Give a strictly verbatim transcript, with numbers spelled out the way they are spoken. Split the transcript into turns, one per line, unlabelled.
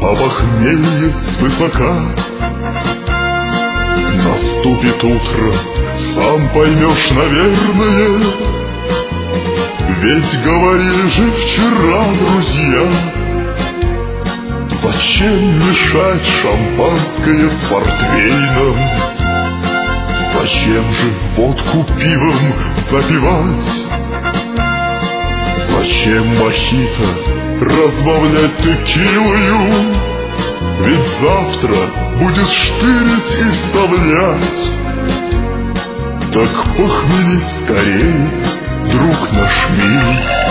а похмелье свысока. Наступит утро, сам поймешь, наверное, ведь говорили же вчера друзья. Зачем мешать шампанское с портвейном? Зачем же водку пивом запивать? Зачем мохито разбавлять текилою? Ведь завтра будешь штырить и вставлять. Так похмелись скорей, друг наш милый.